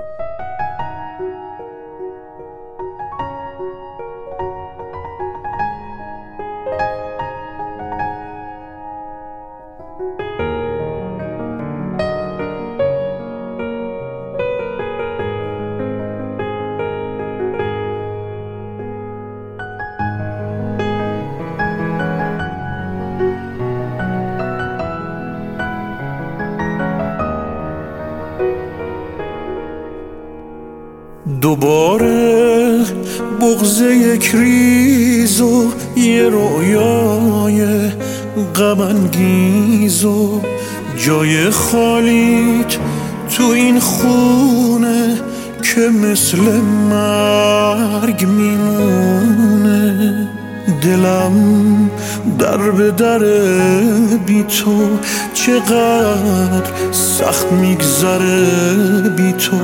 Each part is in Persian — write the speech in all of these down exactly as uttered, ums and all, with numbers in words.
دوباره بغض یک ریز و یه رویای غم انگیز و جای خالیت تو این خونه که مثل مرگ میمونه. دلم در به در بی تو چقدر سخت میگذره، بی تو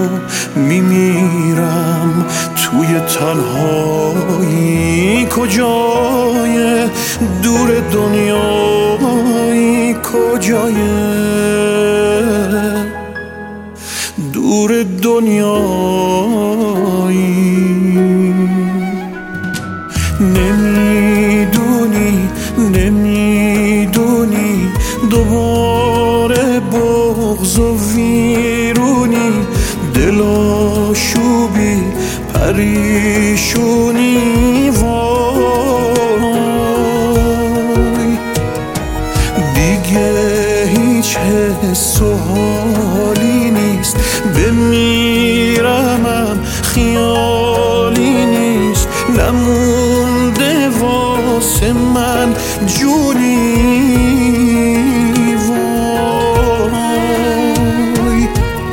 میمیرم توی تنهایی. کجای دور دنیایی، کجای دور دنیایی. نمیدونی نمیدونی دوباره بغض و ویرونی، دلاشوبی پریشونی. وای دیگه هیچ حس و حالی نیست، بمیرمم خیالی نیست، نمونده واسه من جونی. وای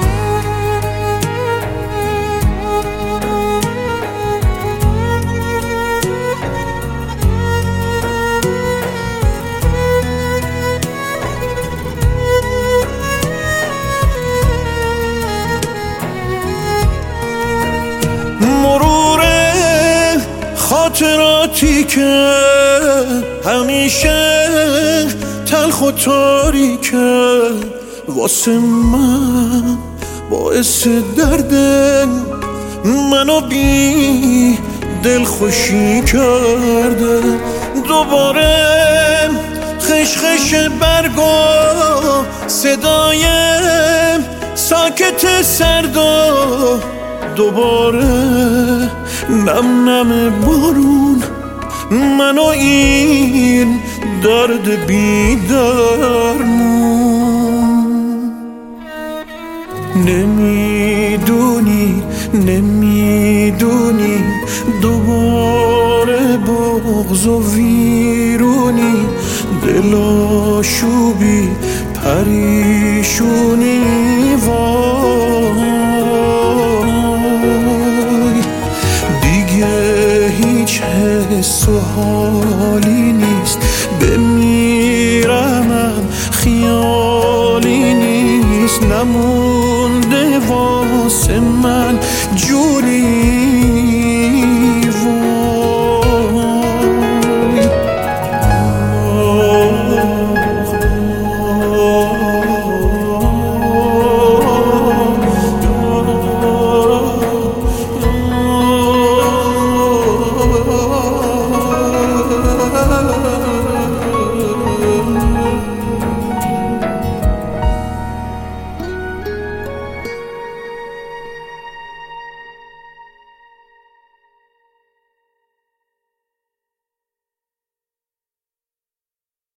خاطراتی که همیشه تلخ و تاریکه، واسه من باعث درده، منو بی دل خوشی کرده. دوباره خشخش برگا صدای ساکت سردا، دوباره نم نم بارون منو این درد بی درمون. نمیدونی نمیدونی دوباره بغض و ویرونی، دلاشوبی پریشونی. وای دیگه هیچ حس و حالی نیست، بمیرمم خیالی نیست، نمونده واسه من جونی.